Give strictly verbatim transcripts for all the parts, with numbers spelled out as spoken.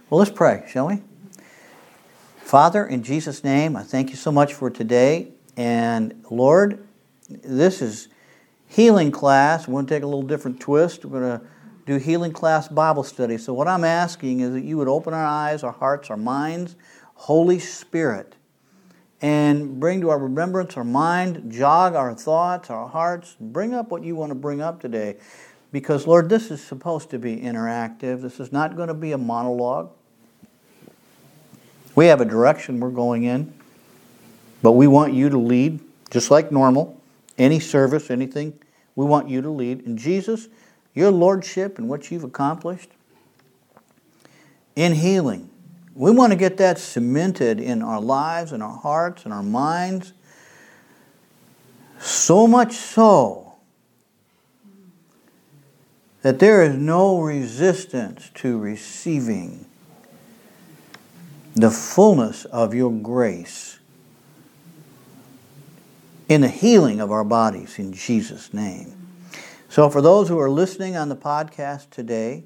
Well, let's pray, shall we? Father, in Jesus' name, I thank you so much for today. And Lord, this is healing class. We're going to take a little different twist. We're going to do healing class Bible study. So what I'm asking is that you would open our eyes, our hearts, our minds, Holy Spirit, and bring to our remembrance, our mind, jog our thoughts, our hearts, bring up what you want to bring up today. Because, Lord, this is supposed to be interactive. This is not going to be a monologue. We have a direction we're going in, but we want you to lead, just like normal. Any service, anything, we want you to lead. And Jesus, your lordship and what you've accomplished in healing, we want to get that cemented in our lives, in our hearts, in our minds. So much so that there is no resistance to receiving the fullness of your grace in the healing of our bodies in Jesus' name. So for those who are listening on the podcast today,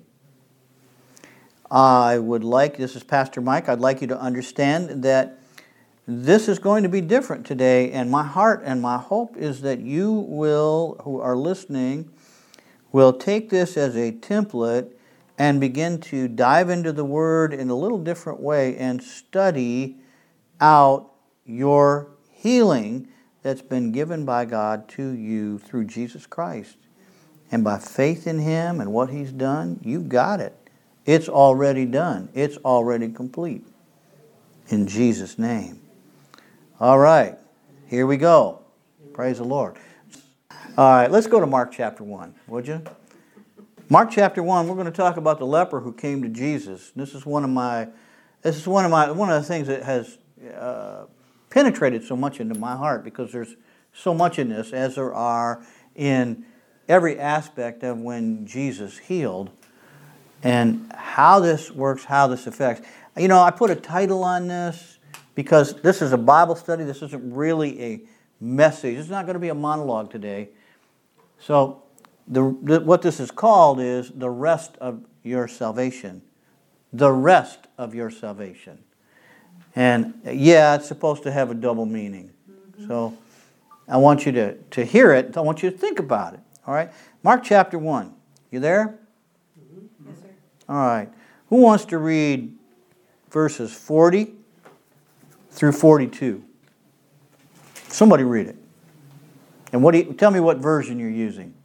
I would like, this is Pastor Mike, I'd like you to understand that this is going to be different today, and my heart and my hope is that you will, who are listening, will take this as a template and begin to dive into the Word in a little different way and study out your healing that's been given by God to you through Jesus Christ. And by faith in Him and what He's done, you've got it. It's already done. It's already complete. In Jesus' name. All right, here we go. Praise the Lord. All right, let's go to Mark chapter one, would you? Mark chapter one, we're going to talk about the leper who came to Jesus. This is one of my, this is one of my, one of the things that has uh, penetrated so much into my heart, because there's so much in this, as there are in every aspect of when Jesus healed, and how this works, how this affects. You know, I put a title on this because this is a Bible study. This isn't really a message. It's not going to be a monologue today. So the, the what this is called is the rest of your salvation. The rest of your salvation. And yeah, it's supposed to have a double meaning. Mm-hmm. So I want you to, to hear it. I want you to think about it. All right? Mark chapter one. You there? Mm-hmm. Yes, sir. All right. Who wants to read verses forty through forty-two? Somebody read it. And what do you, tell me what version you're using.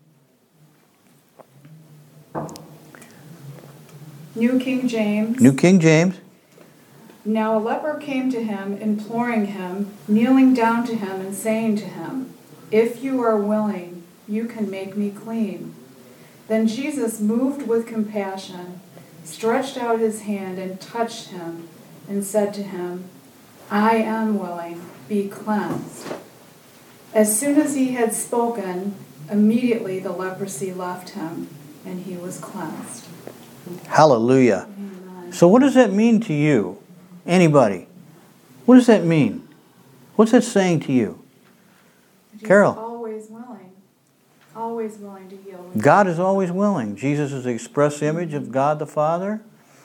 New King James. New King James. Now a leper came to him, imploring him, kneeling down to him and saying to him, "If you are willing, you can make me clean." Then Jesus, moved with compassion, stretched out his hand and touched him and said to him, "I am willing, be cleansed." As soon as he had spoken, immediately the leprosy left him and he was cleansed. Hallelujah. Amen. So what does that mean to you? Anybody? What does that mean? What's that saying to you? He's Carol. always willing. Always willing to heal. God is always willing. Jesus is the express image of God the Father.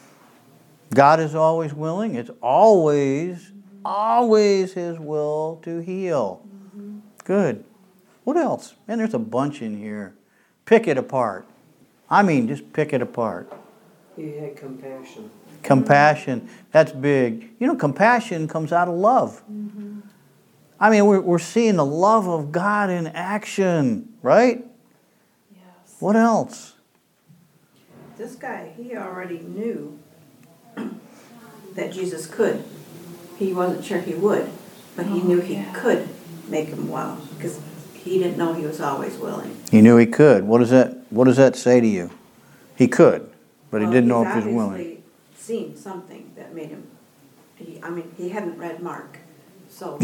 God is always willing. It's always, mm-hmm. always His will to heal. Mm-hmm. Good. What else? Man, there's a bunch in here. Pick it apart. I mean, just pick it apart. He had compassion. Compassion. That's big. You know, compassion comes out of love. Mm-hmm. I mean, we're, we're seeing the love of God in action, right? Yes. What else? This guy, he already knew that Jesus could. He wasn't sure he would, but he oh, knew he yeah. could make him well, because he didn't know he was always willing. He knew he could. What does that What does that say to you? He could, but well, he didn't know he's if he was willing. obviously seen something that made him. He, I mean, he hadn't read Mark, so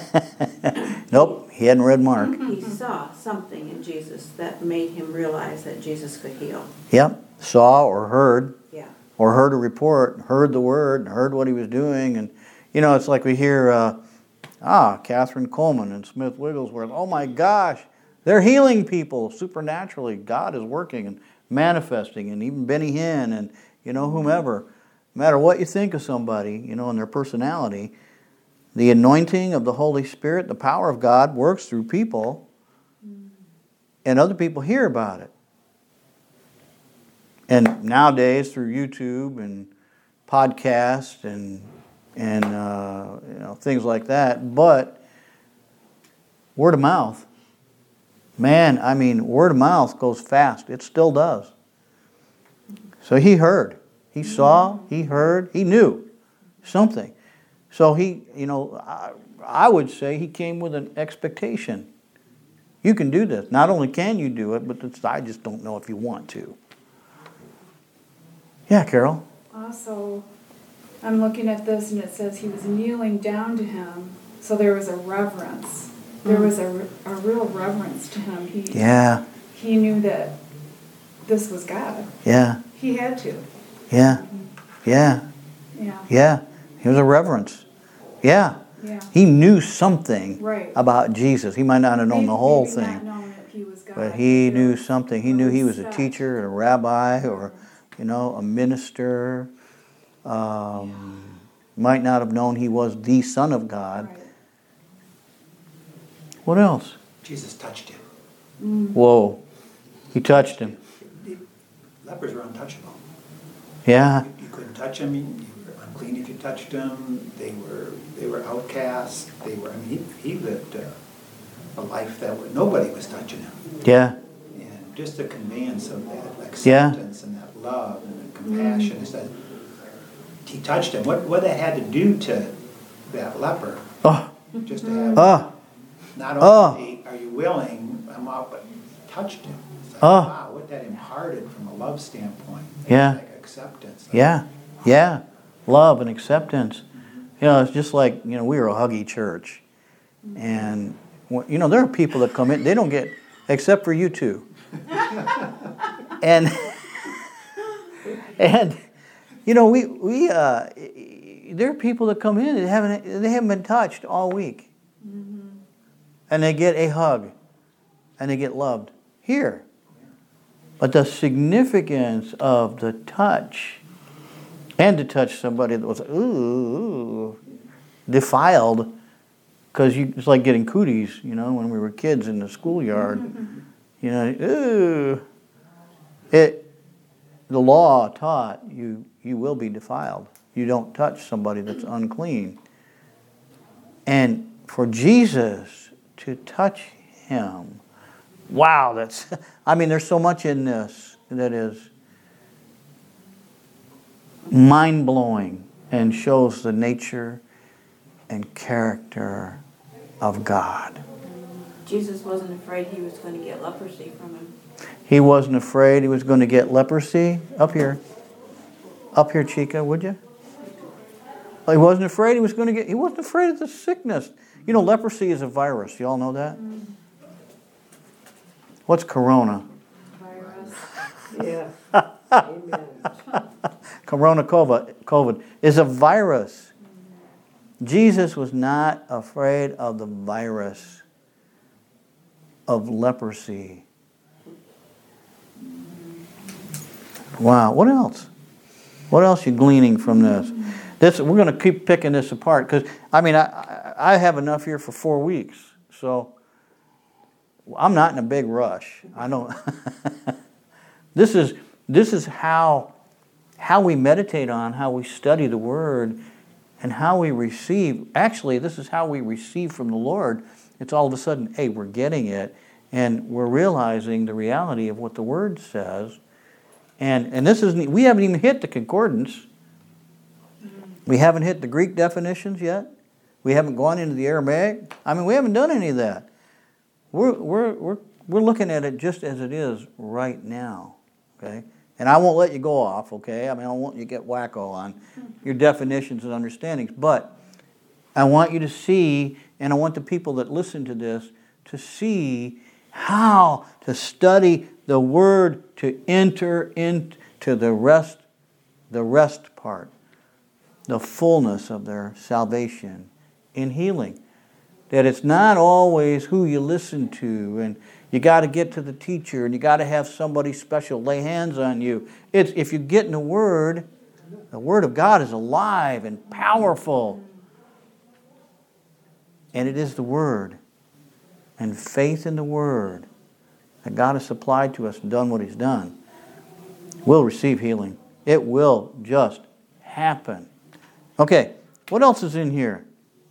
Nope, he hadn't read Mark. he saw something in Jesus that made him realize that Jesus could heal. Yep, saw or heard, Yeah. or heard a report, heard the word, heard what he was doing, and you know, it's like we hear, uh, ah, Catherine Coleman and Smith Wigglesworth. Oh my gosh, they're healing people supernaturally. God is working and manifesting, and even Benny Hinn and you know whomever. no matter what you think of somebody, you know, and their personality, the anointing of the Holy Spirit, the power of God works through people, and other people hear about it. And nowadays, through YouTube and podcasts and and uh, you know, things like that, but word of mouth, man, I mean, word of mouth goes fast. It still does. So he heard, he saw, he heard, he knew something. So he, you know, I, I would say he came with an expectation. You can do this. Not only can you do it, but it's, I just don't know if you want to. Yeah, Carol? Also, I'm looking at this and it says he was kneeling down to him, so there was a reverence. There was a, a real reverence to him. He, Yeah. He knew that this was God. Yeah. He had to. Yeah. Yeah. Yeah. Yeah. He was a reverence. Yeah. Yeah. He knew something Right. about Jesus. He might not have known Maybe- the whole maybe thing. Not knowing that he was God, But he there knew was something. He a knew he was a respect. teacher, a rabbi, or, you know, a minister. Um, might not have known he was the Son of God. Right. What else? Jesus touched him. Mm. Whoa. He touched him. The lepers were untouchable. Yeah. You couldn't touch them. You were unclean if you touched them. They were they were outcasts. They were. I mean, he, he lived uh, a life that where nobody was touching him. Yeah. And just the conveyance of that Yeah. acceptance and that love and the compassion is that he touched him. What what that had to do to that leper? Oh. Just to have Oh. not Oh. only are you willing, I'm out, but touched him. It's like, Oh. wow, what that imparted from a love standpoint. Yeah. Like acceptance. Yeah. Yeah. Love and acceptance. You know, it's just like, you know, we were a huggy church. And, you know, there are people that come in, they don't get, except for you two. and, and, you know, we, we uh, there are people that come in and haven't, they haven't been touched all week. Mm-hmm. And they get a hug. And they get loved here. But the significance of the touch, and to touch somebody that was, ooh, defiled, because it's like getting cooties, you know, when we were kids in the schoolyard. You know, ooh. It, the law taught you, you will be defiled. You don't touch somebody that's unclean. And for Jesus to touch him, wow, that's, I mean, there's so much in this that is mind-blowing and shows the nature and character of God. Jesus wasn't afraid he was going to get leprosy from him. He wasn't afraid he was going to get leprosy. Up here. Up here, Chica, would you? He wasn't afraid he was going to get, he wasn't afraid of the sickness. You know, leprosy is a virus. You all know that? What's corona? Virus. Yeah. Amen. Corona COVID is a virus. Jesus was not afraid of the virus of leprosy. Wow. What else? What else are you gleaning from this? This we're going to keep picking this apart because I mean I I have enough here for four weeks, so I'm not in a big rush. I don't. This is this is how how we meditate on, how we study the Word, and how we receive. Actually, this is how we receive from the Lord. It's all of a sudden, hey, we're getting it, and we're realizing the reality of what the Word says. And and this isn't. We haven't even hit the concordance. We haven't hit the Greek definitions yet. We haven't gone into the Aramaic. I mean, we haven't done any of that. We're we're we're we're looking at it just as it is right now. Okay? And I won't let you go off, okay? I mean, I don't want you to get wacko on your definitions and understandings. But I want you to see, and I want the people that listen to this to see how to study the Word to enter into the rest, the rest part, the fullness of their salvation in healing. That it's not always who you listen to, and you got to get to the teacher, and you got to have somebody special lay hands on you. It's if you get in the Word, The Word of God is alive and powerful. And it is the Word and faith in the Word that God has supplied to us and done what He's done. We'll receive healing. It will just happen. Okay, what else is in here?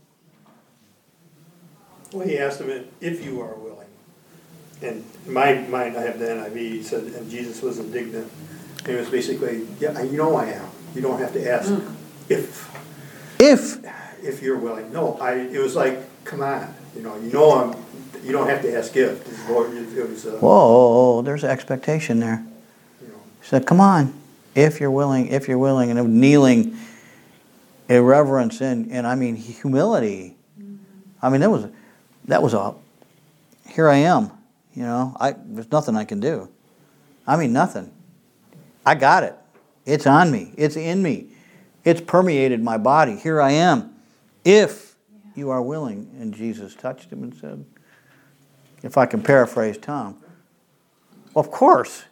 Well, he asked him if you are willing. And in my mind, I have the N I V, he said, and Jesus was indignant. And it was basically, yeah, you know I am. You don't have to ask mm. if if if you're willing. No, I. It was like, come on, you know, you know I'm. You don't have to ask if. Lord, it was. Uh, Whoa, there's expectation there. You know. He said, "Come on, if you're willing, if you're willing," and it was kneeling, irreverence, and and I mean humility. Mm-hmm. I mean that was that was a. Here I am, you know. I there's nothing I can do. I mean nothing. I got it. It's on me. It's in me. It's permeated my body. Here I am. If you are willing. And Jesus touched him and said, if I can paraphrase Tom, of course.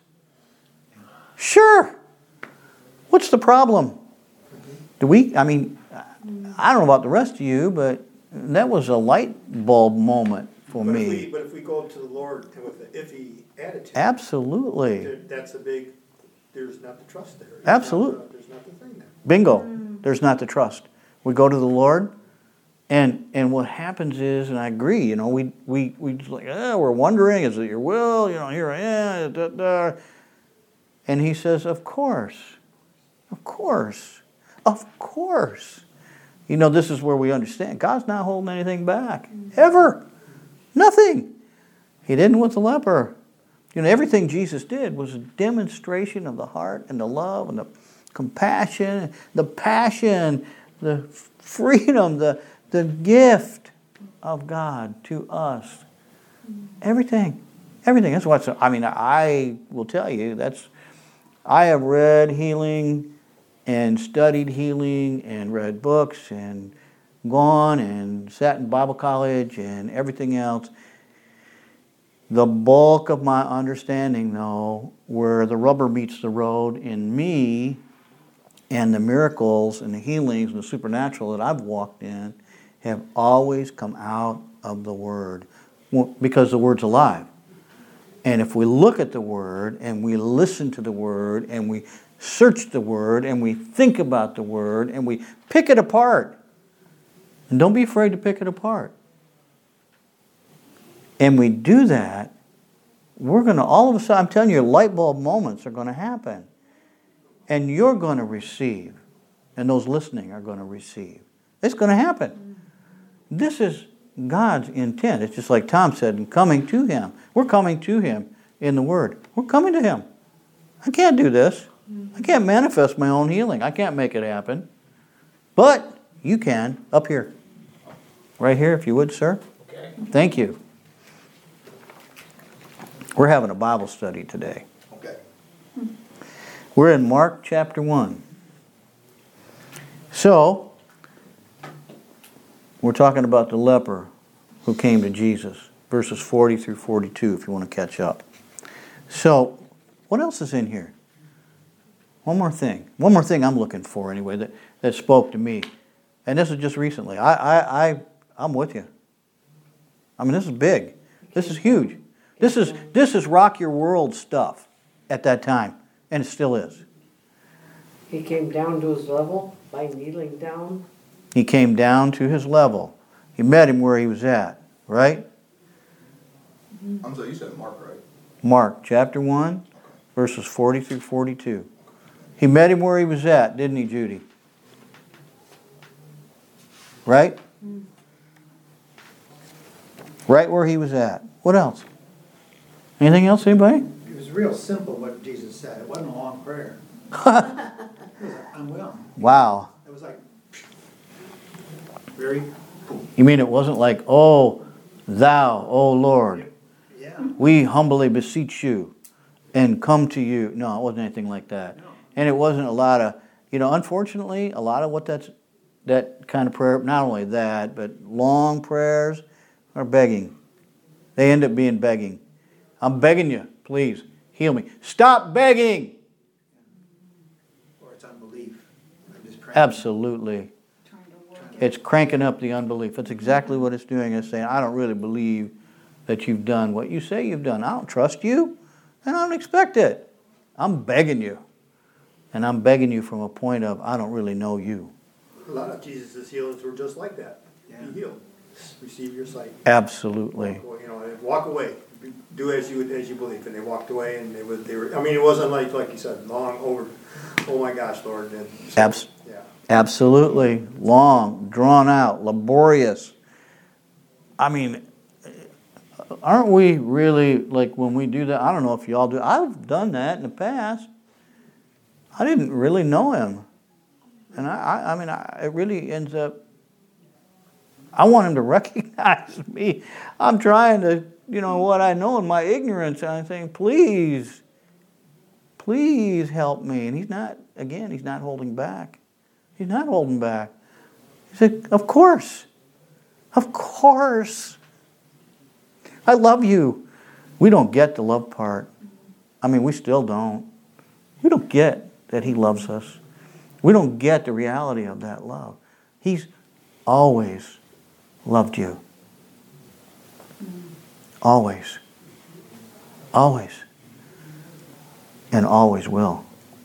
Sure. What's the problem? Do we, I mean, I don't know about the rest of you, but that was a light bulb moment for but me. If we, but if we go to the Lord with an iffy attitude. Absolutely. There, that's a big... There's not the trust there. There's Absolutely. Not the, there's not the thing there. Bingo. Mm. There's not the trust. We go to the Lord, and and what happens is, and I agree, you know, we we we just like, eh, we're wondering, is it your will? You know, here I am. Da, da. And He says, of course, of course, of course. You know, this is where we understand God's not holding anything back ever, nothing. He didn't with the leper. You know, everything Jesus did was a demonstration of the heart and the love and the compassion, the passion, the freedom, the, the gift of God to us. Everything. Everything. That's what's, I mean, I will tell you, that's, I have read healing and studied healing and read books and gone and sat in Bible college and everything else. The bulk of my understanding, though, where the rubber meets the road in me and the miracles and the healings and the supernatural that I've walked in have always come out of the Word, because the Word's alive. And if we look at the Word and we listen to the Word and we search the Word and we think about the Word and we pick it apart, and don't be afraid to pick it apart, and we do that, we're going to, all of a sudden, I'm telling you, light bulb moments are going to happen. And you're going to receive. And those listening are going to receive. It's going to happen. This is God's intent. It's just like Tom said, in coming to Him. We're coming to Him in the Word. We're coming to Him. I can't do this. I can't manifest my own healing. I can't make it happen. But you can, up here. Right here, if you would, sir. Okay. Thank you. We're having a Bible study today. Okay. We're in Mark chapter one. So, we're talking about the leper who came to Jesus, verses forty through forty-two, if you want to catch up. So, what else is in here? One more thing. One more thing I'm looking for, anyway, that, that spoke to me. And this is just recently. I, I, I, I'm with you. I mean, this is big. This is huge. This is this is rock your world stuff at that time, and it still is. He came down to his level by kneeling down. He came down to his level. He met him where he was at, right? I'm sorry, you said Mark, right? Mark chapter one, verses forty through forty-two. He met him where he was at, didn't he, Judy? Right? Right where he was at. What else? Anything else, anybody? It was real simple what Jesus said. It wasn't a long prayer. It was like, I'm willing. Wow. It was like, very, You mean it wasn't like, oh, thou, oh Lord, yeah. we humbly beseech you and come to you. No, it wasn't anything like that. No. And it wasn't a lot of, you know, unfortunately, a lot of what that's, that kind of prayer, not only that, but long prayers are begging. They end up being begging. I'm begging you, please, heal me. Stop begging! Or it's unbelief. Absolutely. trying to work it. It's cranking up the unbelief. That's exactly what it's doing. It's saying, I don't really believe that you've done what you say you've done. I don't trust you, and I don't expect it. I'm begging you. And I'm begging you from a point of, I don't really know you. A lot of Jesus' healings were just like that. Yeah. Be healed. Receive your sight. Absolutely. Walk, you know, walk away. Do as you as you believe. And they walked away, and they were they were. I mean, it wasn't like like you said, long over. Oh my gosh, Lord. And so, Abs- yeah. Absolutely. Long, drawn out, laborious. I mean, aren't we really, like when we do that, I don't know if y'all do, I've done that in the past. I didn't really know him. And I, I, I mean, I, it really ends up, I want him to recognize me. I'm trying to, you know, what I know in my ignorance, and I'm saying, please, please help me. And he's not, again, he's not holding back. He's not holding back. He said, of course. Of course. I love you. We don't get the love part. I mean, we still don't. We don't get that he loves us. We don't get the reality of that love. He's always loved you. Always. Always. And always will.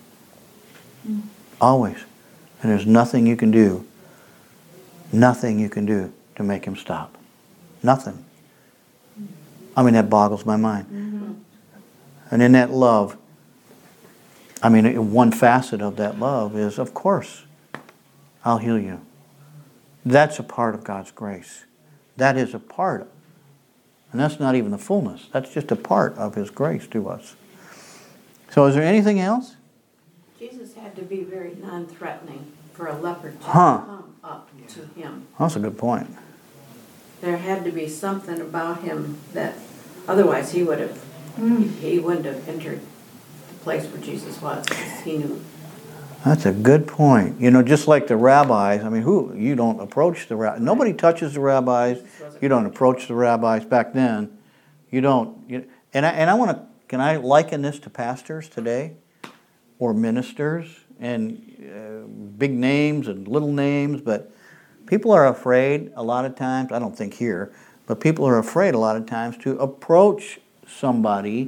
Always. And there's nothing you can do, nothing you can do to make him stop. Nothing. I mean, that boggles my mind. Mm-hmm. And in that love, I mean, one facet of that love is, of course, I'll heal you. That's a part of God's grace. That is a part. And that's not even the fullness. That's just a part of his grace to us. So is there anything else? Jesus had to be very non-threatening for a leper to Huh. come up to him. That's a good point. There had to be something about him that, otherwise he would have, he wouldn't have entered the place where Jesus was, because he knew. That's a good point. You know, just like the rabbis, I mean, who you don't approach the rabbis. Nobody touches the rabbis. You don't approach the rabbis back then. You don't. You, and I, and I want to, can I liken this to pastors today? Or ministers? And uh, big names and little names, but people are afraid a lot of times, I don't think here, but people are afraid a lot of times to approach somebody,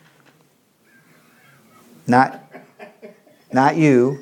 not, not you.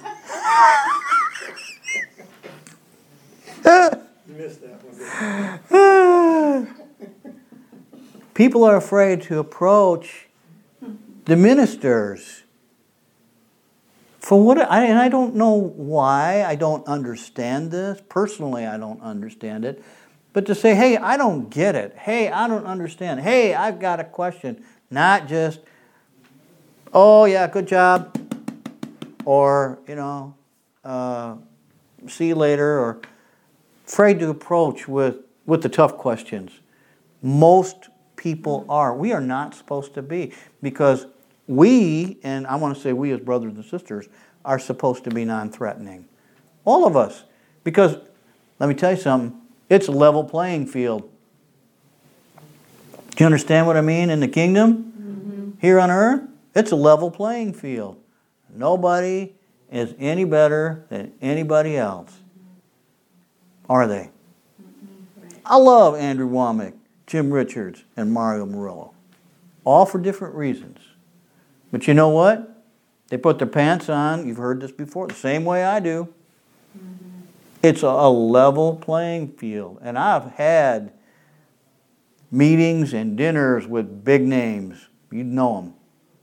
You missed that one. People are afraid to approach the ministers. For what, I, and I don't know why, I don't understand this. Personally, I don't understand it. But to say, hey, I don't get it. Hey, I don't understand. Hey, I've got a question. Not just, oh, yeah, good job. Or, you know, uh, see you later. Or afraid to approach with, with the tough questions. Most people are. We are not supposed to be. Because we, and I want to say we as brothers and sisters, are supposed to be non-threatening. All of us. Because, let me tell you something, it's a level playing field. Do you understand what I mean in the kingdom? Mm-hmm. Here on earth, it's a level playing field. Nobody is any better than anybody else. Are they? Mm-hmm. Right. I love Andrew Womack, Jim Richards, and Mario Murillo. All for different reasons. But you know what? They put their pants on, you've heard this before, the same way I do. Mm-hmm. It's a, a level playing field. And I've had meetings and dinners with big names. You'd know them.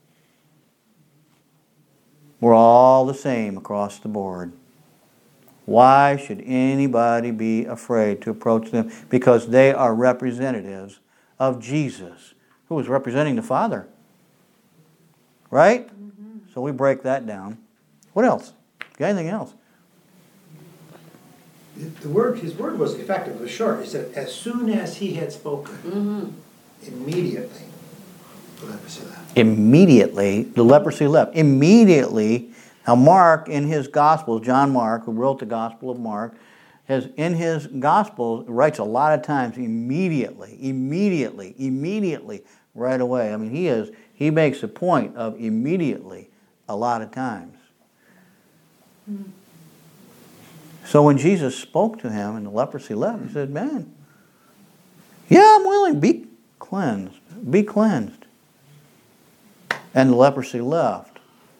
We're all the same across the board. Why should anybody be afraid to approach them? Because they are representatives of Jesus, who is representing the Father. Right? Mm-hmm. So we break that down. What else? Got anything else? The word, his word was effective, it was short. He said, as soon as he had spoken, Mm-hmm. immediately, the leprosy left. Immediately, the leprosy left. Immediately. Now Mark, in his Gospel, John Mark, who wrote the Gospel of Mark, has in his Gospel, writes a lot of times, immediately, immediately, immediately, right away. I mean, he is, he makes a point of immediately a lot of times. So when Jesus spoke to him and the leprosy left, he said, man, yeah, I'm willing. Be cleansed. Be cleansed. And the leprosy left.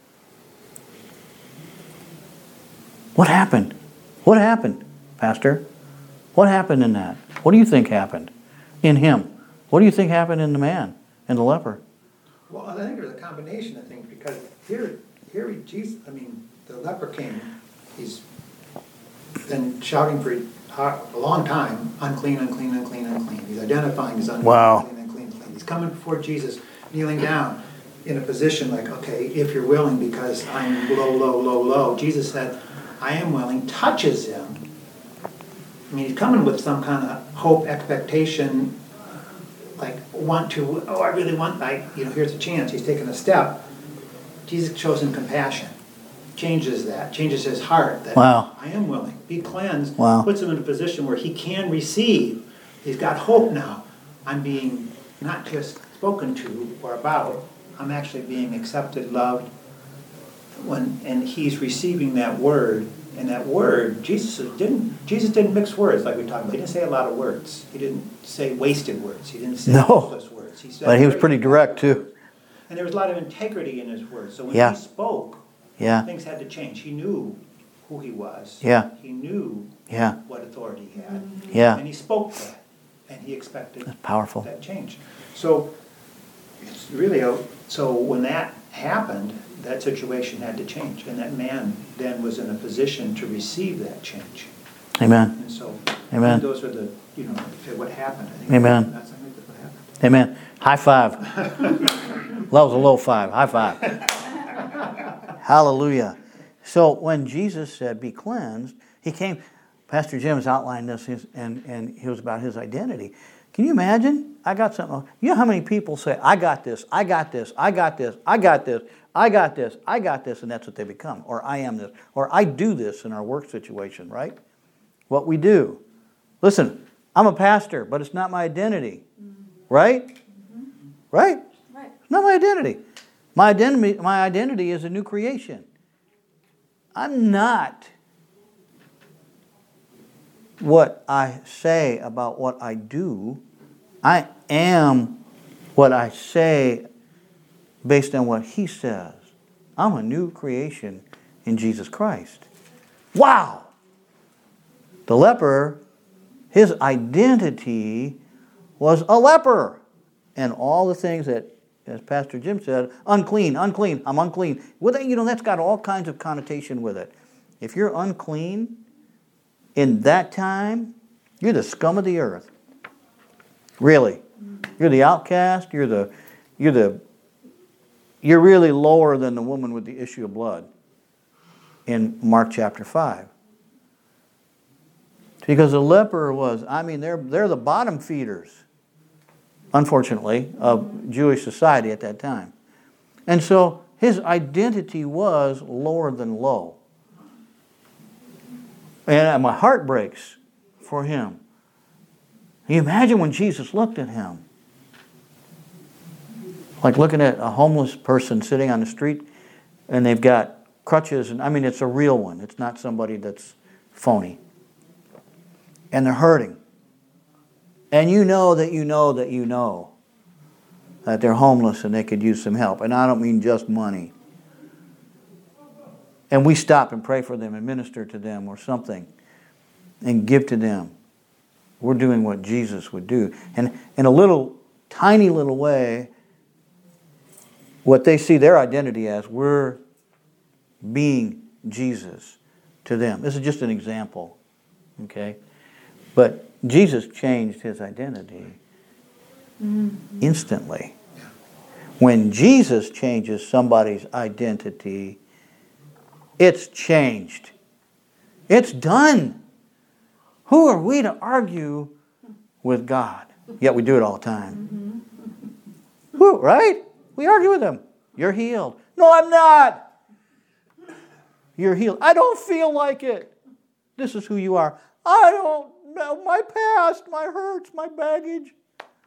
What happened? What happened, Pastor? What happened in that? What do you think happened in him? What do you think happened in the man and the leper? Well, I think there's a combination of things, because here, here, Jesus, I mean, the leper came, he's been shouting for a long time, unclean, unclean, unclean, unclean. He's identifying as unclean, Wow. unclean, unclean, unclean. He's coming before Jesus, kneeling down in a position like, okay, if you're willing, because I'm low, low, low, low. Jesus said, I am willing, touches him. I mean, he's coming with some kind of hope, expectation, like want to, oh, I really want, I, you know, here's a chance. He's taking a step. Jesus shows him compassion, changes that, changes his heart. That Wow. I am willing, be cleansed, Wow. puts him in a position where he can receive. He's got hope now. I'm being not just spoken to or about, I'm actually being accepted, loved. When, and he's receiving that word, and that word, Jesus didn't Jesus didn't mix words like we talked about. He didn't say a lot of words. He didn't say wasted words. He didn't say No. useless words. He said But he was very pretty direct, too. And there was a lot of integrity in his words. So when Yeah. he spoke, Yeah. things had to change. He knew who he was. Yeah. He knew Yeah. what authority he had. Yeah. And he spoke that. And he expected That's powerful. that change. So it's really, a, so when that happened, that situation had to change. And that man then was in a position to receive that change. Amen. And so Amen. I think those are the, you know, what happened. I think Amen. That's, I think that's what happened. Amen. High five. That was a low five. High five. Hallelujah. So when Jesus said, be cleansed, he came, Pastor Jim has outlined this, his, and, and he was about his identity. Can you imagine? I got something. You know how many people say, I got this, I got this, I got this, I got this, I got this, I got this, and that's what they become. Or I am this. Or I do this in our work situation, right? What we do. Listen, I'm a pastor, but it's not my identity. Right? Mm-hmm. Right? Right. It's not my identity. My identity, my identity is a new creation. I'm not what I say about what I do. I am what I say based on what He says. I'm a new creation in Jesus Christ. Wow! The leper, his identity was a leper. And all the things that, as Pastor Jim said, unclean, unclean, I'm unclean. Well, you know, that's got all kinds of connotation with it. If you're unclean in that time, you're the scum of the earth. Really. You're the outcast, you're the you're the you're really lower than the woman with the issue of blood in Mark chapter five. Because the leper was, I mean, they're they're the bottom feeders, unfortunately, of Jewish society at that time. And so his identity was lower than low. And my heart breaks for him. Can you imagine when Jesus looked at him? Like looking at a homeless person sitting on the street and they've got crutches. And I mean, it's a real one. It's not somebody that's phony. And they're hurting. And you know that you know that you know that they're homeless and they could use some help. And I don't mean just money. And we stop and pray for them and minister to them or something and give to them. We're doing what Jesus would do. And in a little, tiny little way, what they see their identity as, we're being Jesus to them. This is just an example. Okay? But Jesus changed his identity mm-hmm. instantly. When Jesus changes somebody's identity, it's changed. It's done. Who are we to argue with God? Yet we do it all the time. Mm-hmm. Who, right? We argue with him. You're healed. No, I'm not. You're healed. I don't feel like it. This is who you are. I don't know. My past, my hurts, my baggage.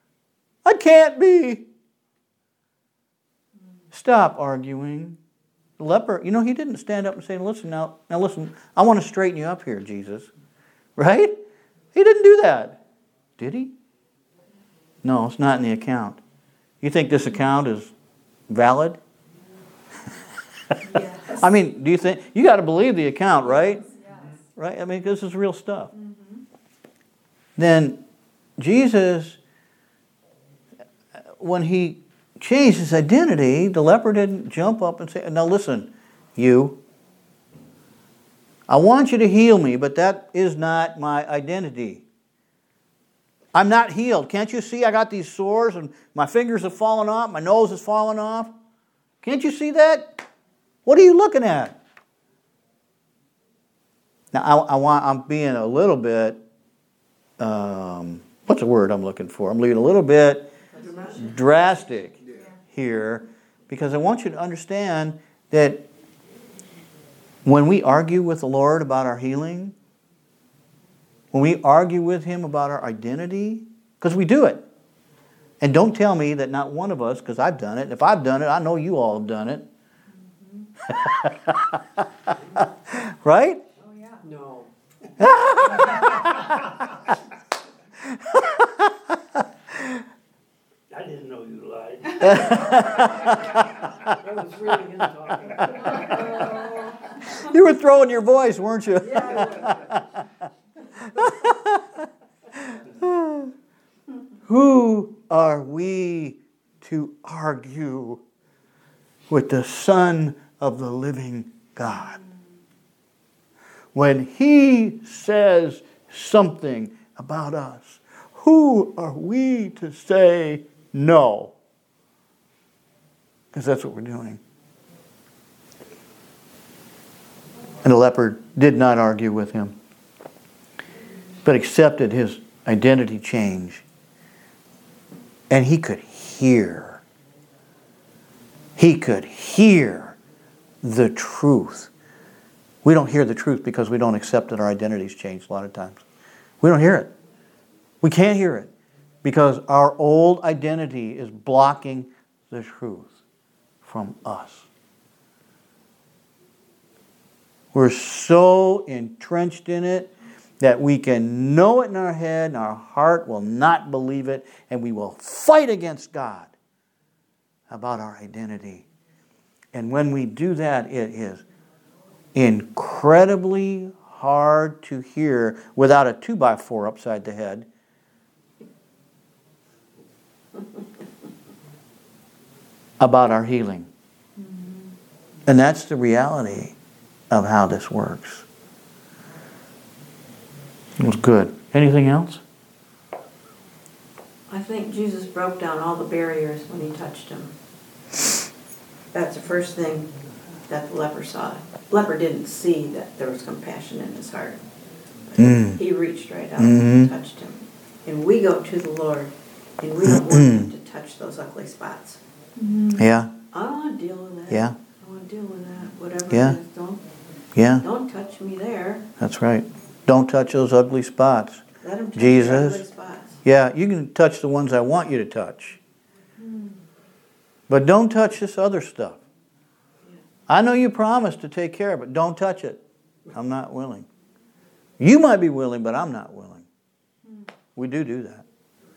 I can't be. Stop arguing The leper, you know, he didn't stand up and say, listen, now, now listen, I want to straighten you up here, Jesus. Right? He didn't do that. Did he? No, it's not in the account. You think this account is valid? Yes. I mean, do you think, you got to believe the account, right? Yes. Right? I mean, this is real stuff. Mm-hmm. Then Jesus, when he changed his identity, the leper didn't jump up and say, now listen, you, I want you to heal me, but that is not my identity. I'm not healed. Can't you see I got these sores and my fingers have fallen off, my nose has fallen off? Can't you see that? What are you looking at? Now, I, I want, I'm being a little bit, um, what's the word I'm looking for? I'm being a little bit drastic here because I want you to understand that when we argue with the Lord about our healing, when we argue with Him about our identity, because we do it. And don't tell me that not one of us, because I've done it. If I've done it, I know you all have done it. Right? Oh, yeah. No. I didn't know you lied. That was really him talking. You were throwing your voice, weren't you? Yeah, Who are we to argue with the Son of the living God? When He says something about us, who are we to say no? Because that's what we're doing. And the leper did not argue with Him, but accepted His identity change. And he could hear. He could hear the truth. We don't hear the truth because we don't accept that our identity's changed a lot of times. We don't hear it. We can't hear it because our old identity is blocking the truth from us. We're so entrenched in it that we can know it in our head and our heart will not believe it, and we will fight against God about our identity. And when we do that, it is incredibly hard to hear without a two by four upside the head. About our healing. And that's the reality of how this works. It was good. Anything else? I think Jesus broke down all the barriers when He touched him. That's the first thing that the leper saw. The leper didn't see that there was compassion in his heart. But Mm. he reached right out Mm-hmm. and touched him. And we go to the Lord and we don't want Him to touch those ugly spots. Yeah, I don't want to deal with that. yeah, I want to deal with that. Whatever Yeah. it is, don't, yeah. don't touch me there. That's right. Don't touch those ugly spots. Let Him touch Jesus. the ugly spots. Yeah, you can touch the ones I want you to touch. But don't touch this other stuff. I know you promised to take care of it. Don't touch it. I'm not willing. You might be willing, but I'm not willing. We do do that.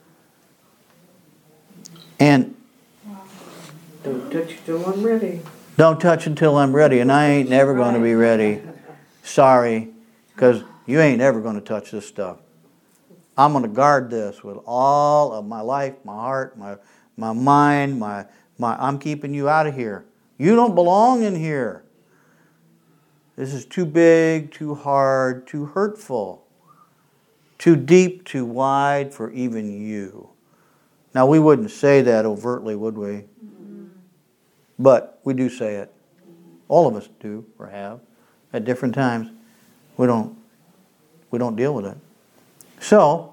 And don't touch it till I'm ready. don't touch until I'm ready, and I ain't never going to be ready. Sorry, because you ain't ever going to touch this stuff. I'm going to guard this with all of my life, my heart, my my mind, my my. I'm keeping you out of here. You don't belong in here. This is too big, too hard, too hurtful, too deep, too wide for even you. Now, we wouldn't say that overtly, would we? Mm-hmm. But we do say it. All of us do, or have, at different times. We don't, we don't deal with it. So,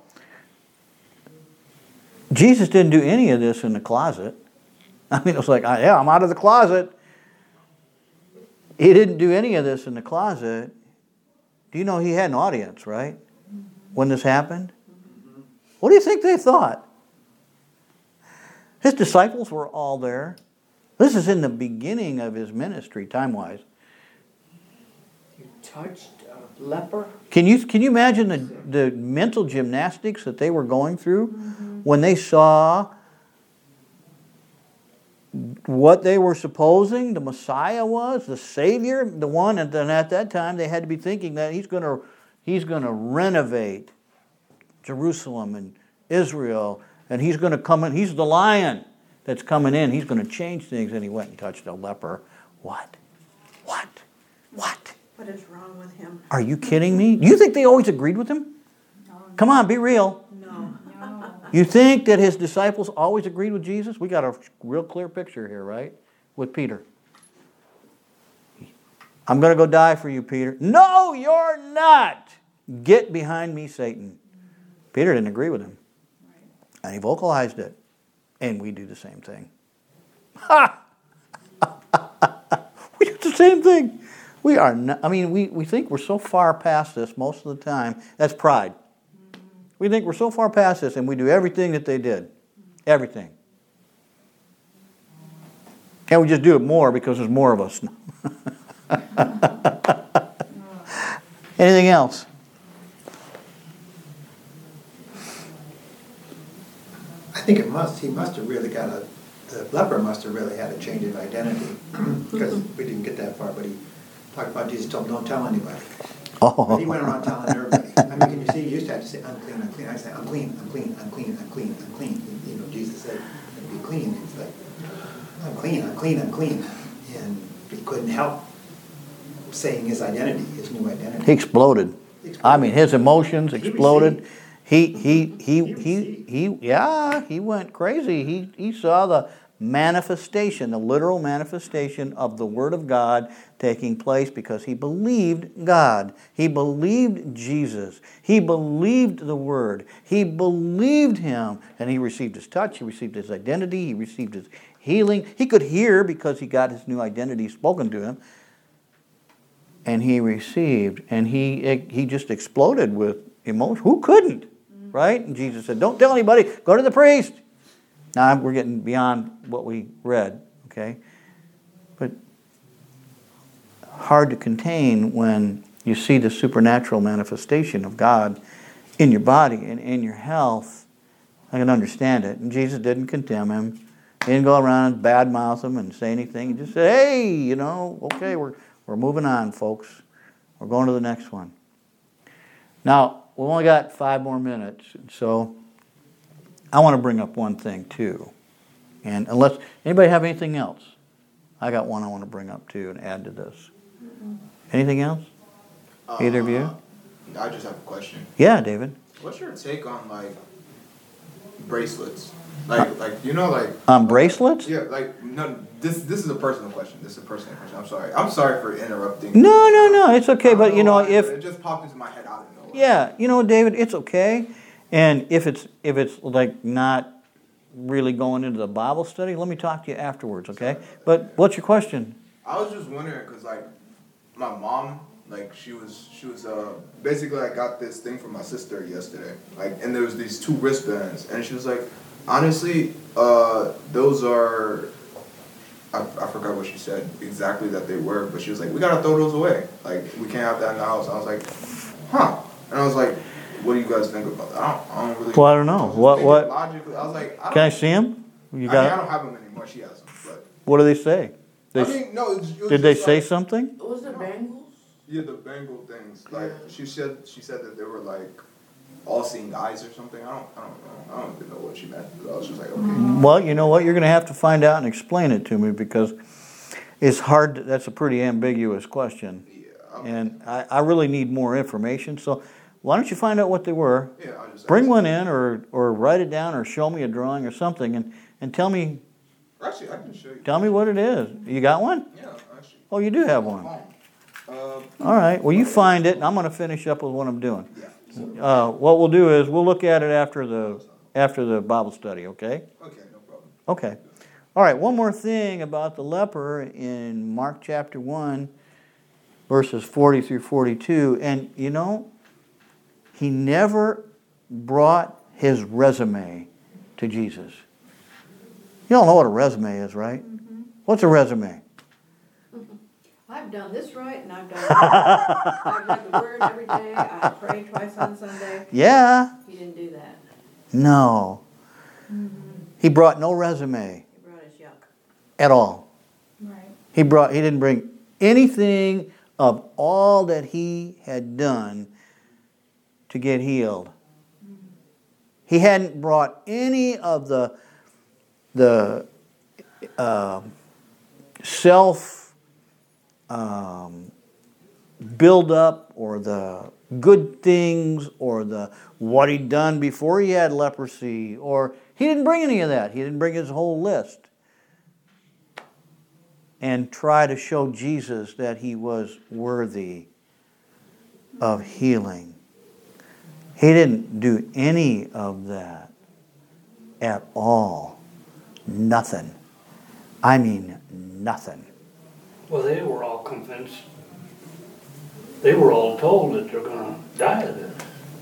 Jesus didn't do any of this in the closet. I mean, it was like, yeah, I'm out of the closet. He didn't do any of this in the closet. Do you know He had an audience, right? When this happened? What do you think they thought? His disciples were all there. This is in the beginning of his ministry, time-wise. You touched a leper? Can you can you imagine the, the mental gymnastics that they were going through mm-hmm. when they saw what they were supposing the Messiah was, the Savior, the one, and then at that time they had to be thinking that he's going to he's going to renovate Jerusalem and Israel, and he's going to come in. He's the lion that's coming in. He's going to change things, and he went and touched a leper. What? What? What? What is wrong with him? Are you kidding me? Do you think they always agreed with him? No. Come on, be real. No. No. You think that his disciples always agreed with Jesus? We got a real clear picture here, right? With Peter. I'm going to go die for you, Peter. No, you're not. Get behind me, Satan. Peter didn't agree with him. And he vocalized it. And we do the same thing. Ha! We do the same thing. We are not, I mean, we, we think we're so far past this most of the time. That's pride. We think we're so far past this and we do everything that they did. Everything. And we just do it more because there's more of us. Anything else? I think it must, he must have really got a, the leper must have really had a change of identity. Because we didn't get that far, but he talked about Jesus told him, don't tell anybody. Oh. But he went around telling everybody. I mean, can you see, he used to have to say, unclean, unclean. I say, I'm clean, I'm clean, I'm clean, I'm clean, I'm clean. You know, Jesus said, be clean. It's like, I'm clean, I'm clean, I'm clean. And he couldn't help saying his identity, his new identity. He exploded. He exploded. I mean, his emotions He exploded. received. He, he, he, He he, received. he, yeah, he went crazy. He, he saw the manifestation, the literal manifestation of the Word of God taking place because he believed God. He believed Jesus. He believed the Word. He believed Him. And he received His touch. He received His identity. He received His healing. He could hear because he got his new identity spoken to him. And he received. And he, he just exploded with emotion. Who couldn't? Right? And Jesus said, don't tell anybody. Go to the priest. Now, we're getting beyond what we read, okay? But hard to contain when you see the supernatural manifestation of God in your body and in your health. I can understand it. And Jesus didn't condemn him. He didn't go around and badmouth him and say anything. He just said, hey, you know, okay, we're, we're moving on, folks. We're going to the next one. Now, we've only got five more minutes, so I want to bring up one thing too. And unless anybody have anything else, I got one I want to bring up too and add to this. Mm-hmm. Anything else? Uh, Either of you? I just have a question. Yeah, David. What's your take on like bracelets? Like, like you know, like um, bracelets? Yeah, like no. This this is a personal question. This is a personal question. I'm sorry. I'm sorry for interrupting. No, no, no. It's okay. But know you know, why, if it just popped into my head, I don't know. Yeah, you know, David, it's okay. And if it's if it's like not really going into the Bible study, let me talk to you afterwards, okay? But what's your question? I was just wondering because like my mom, like she was she was uh basically I got this thing from my sister yesterday, like, and there was these two wristbands, and she was like, honestly, uh, those are. I, I forgot what she said exactly that they were, but she was like, we gotta throw those away. Like we can't have that in the house. I was like, huh? And I was like, what do you guys think about that? I don't, I don't really. Well, I don't know. What what? Logically, I was like, I don't, can I see them? You I got. mean, I don't have them anymore. She has them, but. What do they say? They, I mean, no. It was, it was did they just say like, something? Was it bangles? Yeah, the bangle things. Like she said, she said that they were like all-seeing eyes or something. I don't, I don't know. I don't even know what she meant. But I was just like, okay. Well, you know what? You're going to have to find out and explain it to me because it's hard. To, that's a pretty ambiguous question, Yeah. and I, I really need more information. So, why don't you find out what they were? Yeah, I'll just Bring ask. one in, or or write it down, or show me a drawing or something, and, and tell me Actually, I can show you. tell me what it is. You got one? Yeah, actually. Oh, you do have one. Uh, All right. Well, you find it, and I'm going to finish up with what I'm doing. yeah. Uh, what we'll do is we'll look at it after the after the Bible study. Okay? Okay, no problem. Okay. All right. One more thing about the leper in Mark chapter one, verses forty through forty-two, and you know, he never brought his resume to Jesus. You all know what a resume is, right? Mm-hmm. What's a resume? I've done this right and I've done that. I've read the word every day. I pray twice on Sunday. Yeah. He didn't do that. No. Mm-hmm. He brought no resume He brought his yuck. at all. Right. He brought he didn't bring anything of all that he had done to get healed. He hadn't brought any of the the uh, self um, build up or the good things or the what he'd done before he had leprosy, or he didn't bring any of that. He didn't bring his whole list and try to show Jesus that he was worthy of healing. He didn't do any of that at all. Nothing. I mean nothing. Well, they were all convinced. They were all told that they're going to die of this.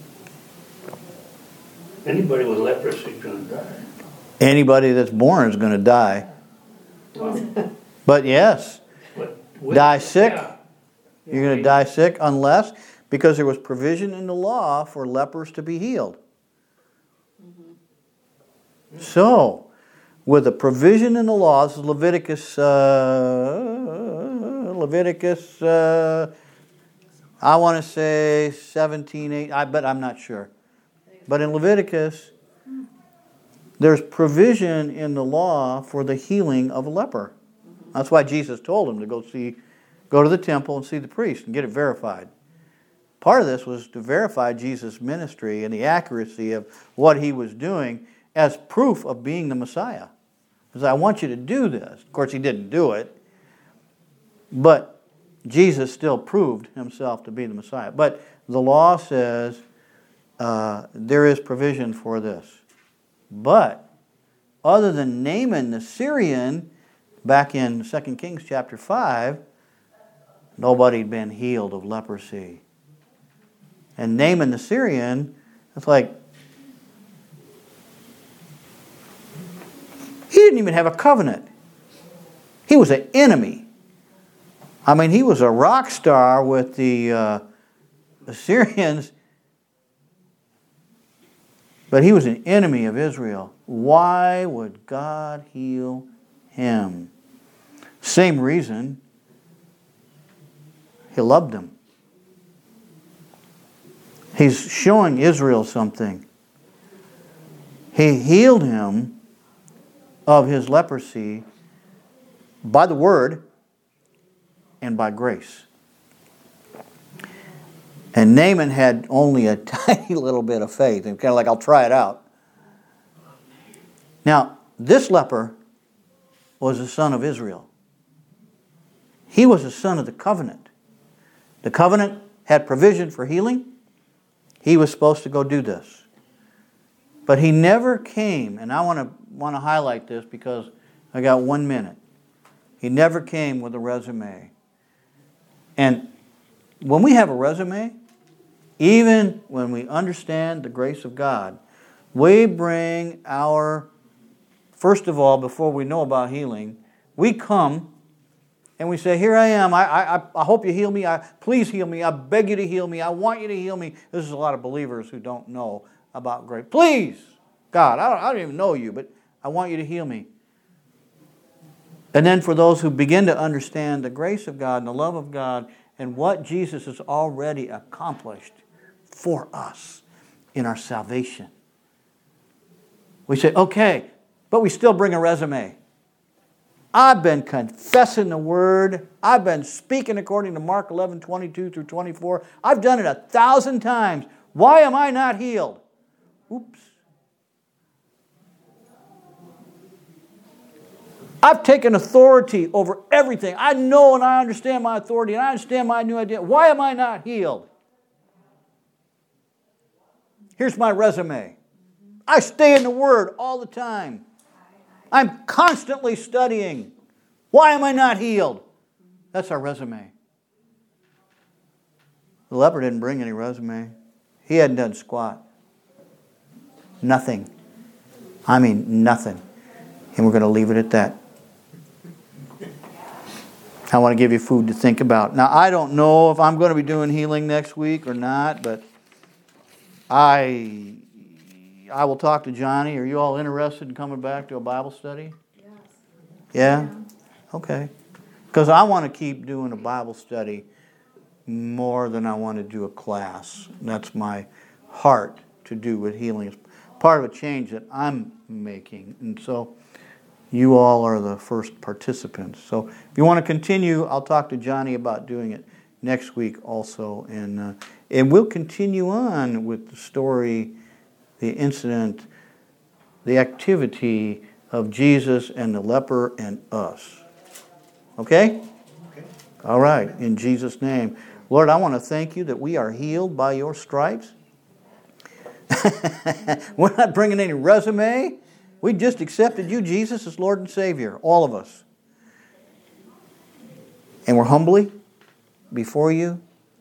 Anybody with leprosy is going to die. Anybody that's born is going to die. But yes, But with- die sick. yeah. You're going to die sick unless, because there was provision in the law for lepers to be healed. So, with a provision in the law, this is Leviticus, uh, Leviticus, uh, I want to say seventeen, eight, I bet I'm not sure. But in Leviticus, there's provision in the law for the healing of a leper. That's why Jesus told him to go see, go to the temple and see the priest and get it verified. Part of this was to verify Jesus' ministry and the accuracy of what he was doing as proof of being the Messiah. Because I want you to do this. Of course, he didn't do it. But Jesus still proved himself to be the Messiah. But the law says uh, there is provision for this. But other than Naaman the Syrian, back in Second Kings chapter five, nobody had been healed of leprosy. And Naaman the Syrian, it's like, he didn't even have a covenant. He was an enemy. I mean, he was a rock star with the uh, Assyrians, but he was an enemy of Israel. Why would God heal him? Same reason. He loved him. He's showing Israel something. He healed him of his leprosy by the word and by grace. And Naaman had only a tiny little bit of faith. And kind of like, I'll try it out. Now, this leper was a son of Israel. He was a son of the covenant. The covenant had provision for healing. He was supposed to go do this. But he never came, and I want to want to highlight this because I got one minute. He never came with a resume. And when we have a resume, even when we understand the grace of God, we bring our, first of all, before we know about healing, we come and we say, here I am, I, I, I hope you heal me, I, please heal me, I beg you to heal me, I want you to heal me. This is a lot of believers who don't know about grace. Please, God, I don't, I don't even know you, but I want you to heal me. And then for those who begin to understand the grace of God and the love of God and what Jesus has already accomplished for us in our salvation, we say, okay, but we still bring a resume. I've been confessing the Word. I've been speaking according to Mark eleven, twenty-two through twenty-four. I've done it a thousand times. Why am I not healed? Oops. I've taken authority over everything. I know and I understand my authority and I understand my new identity. Why am I not healed? Here's my resume. I stay in the Word all the time. I'm constantly studying. Why am I not healed? That's our resume. The leper didn't bring any resume. He hadn't done squat. Nothing. I mean, nothing. And we're going to leave it at that. I want to give you food to think about. Now, I don't know if I'm going to be doing healing next week or not, but I I will talk to Johnny. Are you all interested in coming back to a Bible study? Yes. Yeah? Okay. Because I want to keep doing a Bible study more than I want to do a class. That's my heart to do with healing. It's part of a change that I'm making. And so you all are the first participants. So if you want to continue, I'll talk to Johnny about doing it next week also. And, uh, and we'll continue on with the story, the incident, the activity of Jesus and the leper and us. Okay? Okay. All right, in Jesus' name. Lord, I want to thank you that we are healed by your stripes. We're not bringing any resume. We just accepted you, Jesus, as Lord and Savior, all of us. And we're humbly before you.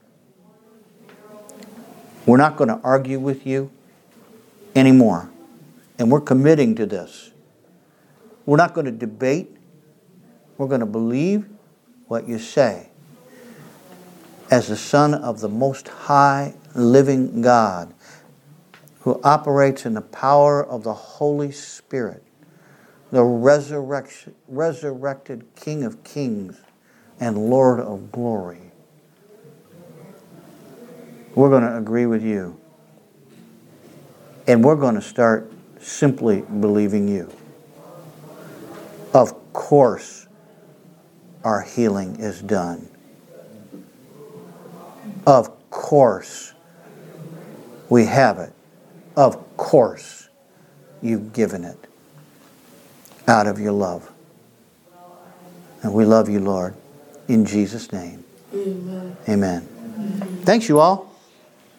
We're not going to argue with you anymore. And we're committing to this. We're not going to debate. We're going to believe what you say. As the Son of the Most High living God, who operates in the power of the Holy Spirit, the resurrection, resurrected King of Kings and Lord of Glory. We're going to agree with you. And we're going to start simply believing you. Of course, our healing is done. Of course, we have it. Of course, you've given it out of your love. And we love you, Lord, in Jesus' name. Amen. Amen. Thanks, you all.